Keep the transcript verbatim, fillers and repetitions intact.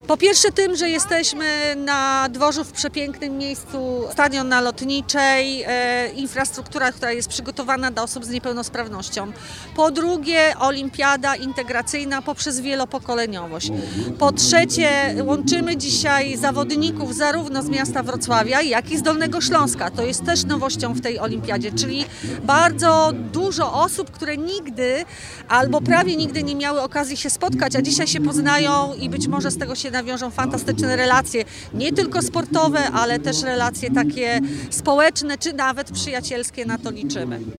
Po pierwsze tym, że jesteśmy na dworzu w przepięknym miejscu, stadion na Lotniczej, e, infrastruktura, która jest przygotowana dla osób z niepełnosprawnością. Po drugie olimpiada integracyjna poprzez wielopokoleniowość. Po trzecie łączymy dzisiaj zawodników zarówno z miasta Wrocławia, jak i z Dolnego Śląska. To jest też nowością w tej olimpiadzie, czyli bardzo dużo osób, które nigdy albo prawie nigdy nie miały okazji się spotkać, a dzisiaj się poznają i być może z tego się nawiążą fantastyczne relacje, nie tylko sportowe, ale też relacje takie społeczne, czy nawet przyjacielskie, na to liczymy.